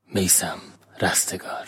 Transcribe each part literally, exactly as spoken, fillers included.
میثم رستگار.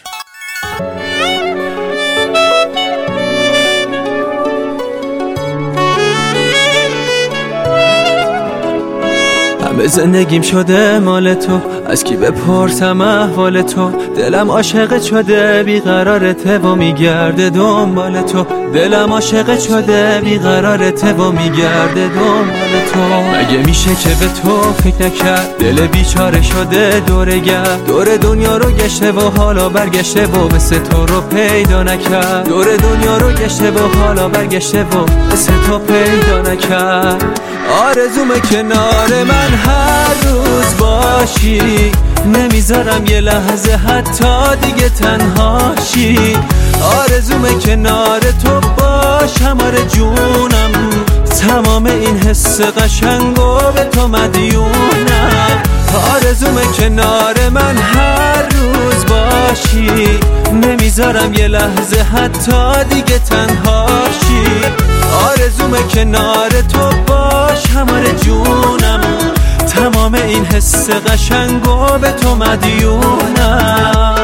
همه زندگیم شده مال تو، از کی بپرسم احوال تو؟ دلم عاشق شده بیقرارته و میگرده دنبال تو. دلم عاشق شده بیقرارته و میگرده دنبال تو. مگه میشه که به تو فکر نکرد؟ دل بیچاره شده دوره گرد، دور دنیا رو گشته و حالا برگشته و مثل تو رو پیدا نکرد. دور دنیا رو گشته و حالا برگشته و مثل تو پیدا نکرد. آرزومه کنار من هر روز باشی، نمیذارم یه لحظه حتی دیگه تنهاشی. آرزومه کنار تو باشم آره جونم، تمام این حس قشنگو به تو مدیونم. آرزومه کنار من هر روز باشی، نمیذارم یه لحظه حتی دیگه تنهاشی. آرزومه کنار تو باشم آره جونم، تمام این حس قشنگو به تو مدیونم.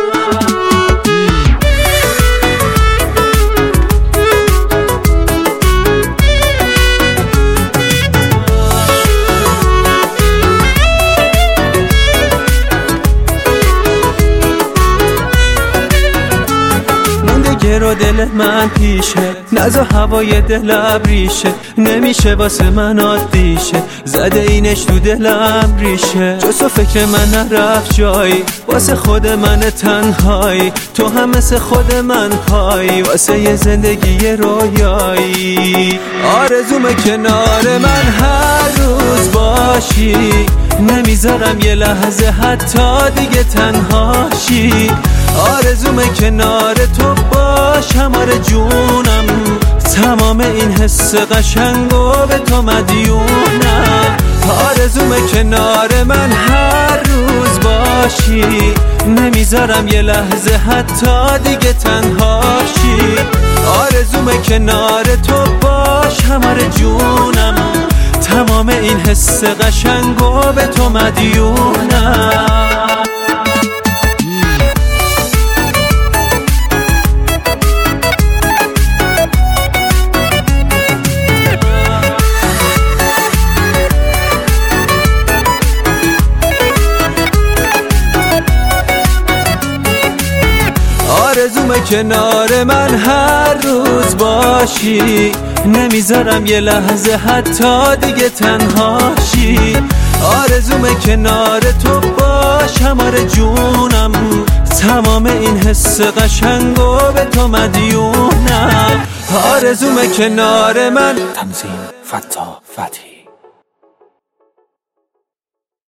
رو دل من پیشه، نزا هوای دلم ریشه، نمیشه واسه من عادیشه، زده اینش تو دلم ریشه. جز تو فکر من نرفت جایی، واسه خود من تنهایی، تو هم مثل خود من پایی، واسه یه زندگی رویایی. آرزومه کنار من هر روز باشی، نمیذارم یه لحظه حتی دیگه تنهاشی. آرزومه کنار تو باشم آره جونم، تمام این حس قشنگو به تو مدیونم. آرزومه کنار من هر روز باشی، نمیذارم یه لحظه حتی دیگه تنهاشی. آرزومه کنار تو باشم آره جونم، تمام این حس قشنگو به تو مدیونم. آرزومه کنار من هر روز باشی، نمیذارم یه لحظه حتی دیگه تنهاشی. آرزومه کنار تو باشم آره جونم، تمام این حس قشنگو به تو مدیونم. آرزومه کنار من. تنظیم فتا فتحی.